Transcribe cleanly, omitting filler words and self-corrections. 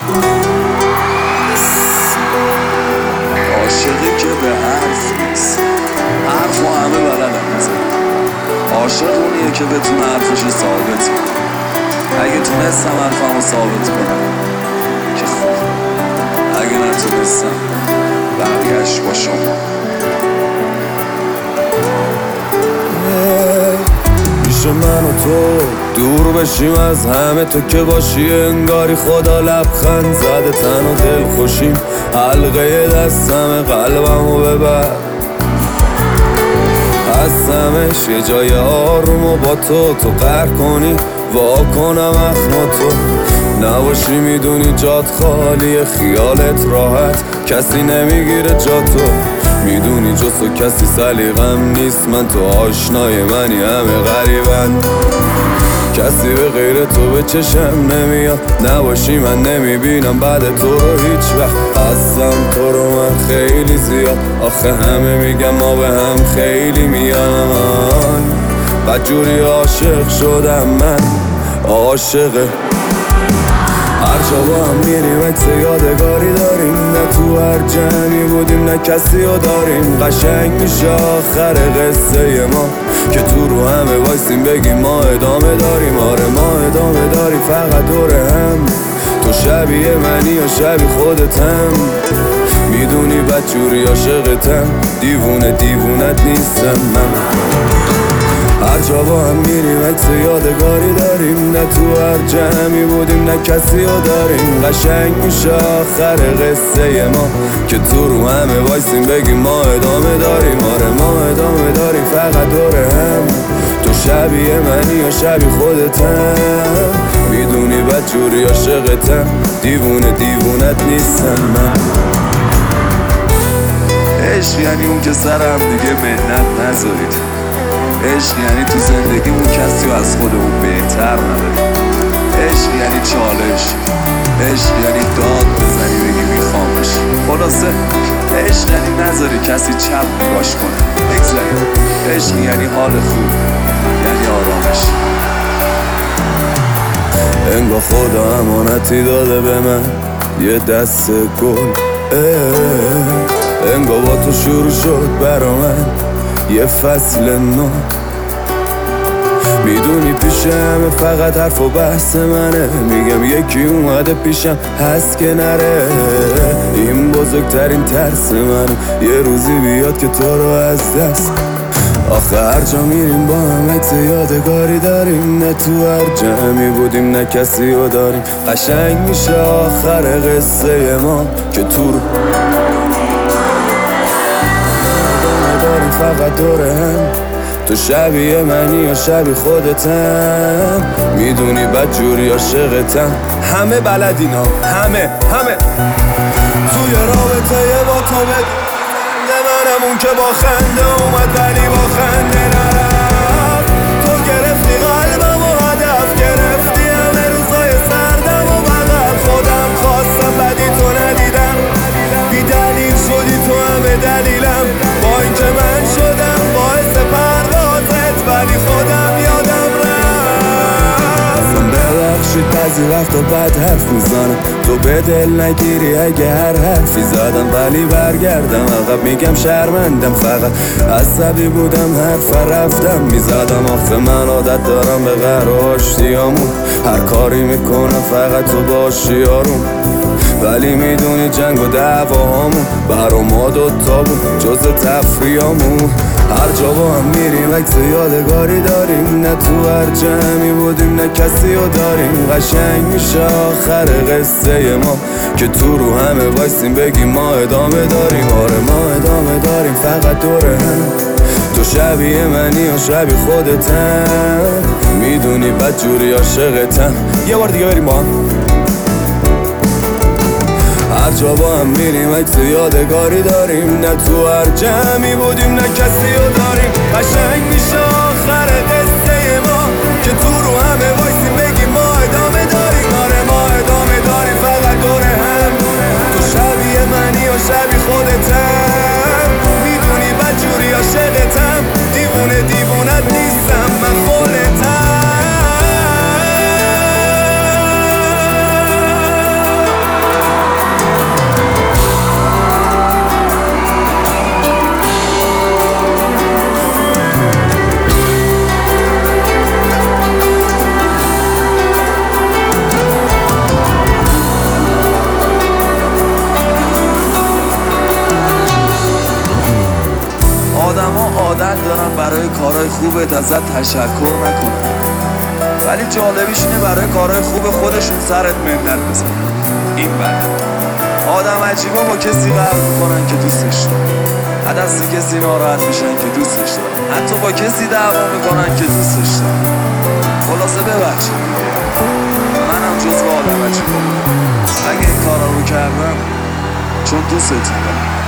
عاشقی که به حرف نیست، حرف و همه بلدم میزن. عاشق اونیه که بتونه حرفشو ثابت کنه. اگه تونستم حرفمو ثابت کنم که خوب، اگه نتونستم برگشت با شما. میشه من و تو دور بشیم از همه، تو که باشی انگاری خدا لبخند زده. تن و دل خوشیم حلقه دستم، قلبمو ببر هستمش یه جای آروم و با تو قهر کنی وا کنم اخم تو نباشی. میدونی جات خالیه، خیالت راحت، کسی نمیگیره جاتو. میدونی جز تو کسی سلیقم نیست، من تو آشنای منی همه غریبن. کسی به غیر تو به چشم نمیاد، نباشی من نمیبینم بعد تو رو هیچ وقت. هستم تو رو من خیلی زیاد، آخه همه میگم ما به هم خیلی میان. بدجوری عاشق شدم من، عاشقه. هر جا با هم میریم عکس یادگاری داریم، نه تو هر جمعی بودیم نه کسی رو داریم. قشنگ میشه آخر قصه ما که تو رو همه وایسیم بگیم ما ادامه داریم. آره ما ادامه داریم فقط دور هم. تو شبیه منی یا شبیه خودتم، میدونی بدجوری عاشقتم، دیوونه دیوونت نیستم من. هر جا با هم میریم عکس یادگاری داریم، نه تو هر جمعی بودیم نه کسی رو داریم. قشنگ میشه آخر قصه ما که تو رو همه وایسیم بگیم ما ادامه داریم. آره ما ادامه داریم فقط دور هم. تو شبیه منی یا شبیه خودتم، میدونی بدجوری عاشقتم، دیوونه دیوونت نیستم من. عشق یعنی اون که سر هم دیگه منت نذارید. عشق یعنی تو زندگیمون کسی و از خودمون بهتر نداریم. عشق یعنی چالش، عشق یعنی داد بزنی بگی میخوامش. خلاصه عشق یعنی نذاری کسی چپ نگاش کنه، بگذاریم. عشق یعنی حال خوب، یعنی آرامش. انگار خدا امانتی داده به من یه دست گل، انگار با تو شروع شد برا من یه فصل نو. میدونی پیش همه فقط حرف و بحث منه، میگم یکی اومده پیشم هست که نره. این بزرگترین ترس منه یه روزی بیاد که تو رو از دست. آخه هر جا میریم با هم عکس یادگاری داریم، نه تو هر جمعی بودیم نه کسی رو داریم. قشنگ میشه آخر قصه ما که تو رو داریم فقط دور هم. تو شبیه منی یا شبیه خودتم، میدونی بدجوری عاشقتم، همه بلدینا همه توی رابطه با تو بده منم اون که با خنده اومد ولی با خنده نرفت. تو گرفتی قلبم و هدف گرفتی همه روزای سردم و بغل. خودم خواستم بدی تو ندیدم، بی دلیل شدی تو همه دلیلم. با اینکه من شدم باعث پروازت ولی خودم یادم رفت. ببخشید بعضی وقتا بد حرف میزنم، تو به دل نگیری اگه هر حرفی زدم. ولی برگردم عقب میگم شرمندم، فقط عصبی بودم حرف رفتم میزدم. آخه من عادت دارم به قهر و آشتیامون، هر کاری میکنم فقط تو باشی آروم. ولی میدونی جنگ و دعواهامون برا ما دوتا بود جز تفریامون. هر جا با هم میریم عکس یادگاری داریم، نه تو هر جمعی بودیم نه کسی رو داریم. قشنگ میشه آخر قصه ما که تو رو همه وایسیم بگیم ما ادامه داریم. آره ما ادامه داریم فقط دور هم. تو شبیه منی یا شبیه خودتم، میدونی بدجوری عاشقتم. یه بار دیگه بریم با هم. هر جا با هم میریم عکس یادگاری داریم، نه تو هر جمعی بودیم نه کسی رو داریم. قشنگ میشه آخر قصه ما که تو رو همه وایسیم بگیم ما ادامه داریم. آره ما ادامه داریم فقط دور هم. تو شبیه منی و شبیه خودتم، میدونی بدجوری عاشقتم، دیوونه دیوونت نیستم من خودتم. بهت ازت تشکر نکنن، ولی جالبیش اینه برای کارهای خوب خودشون سرت منت بزنن. این بده آدم عجیبا با کسی قهر میکنن که دوستش دارن، دست کسی ناراحت میشن که دوستش دارن، حتی با کسی دعوا میکنن که دوستش دارن. خلاصه ببخشید منم جزو آدم عجیبا بودم، اگه این کارا رو کردم چون دوستتون دارم.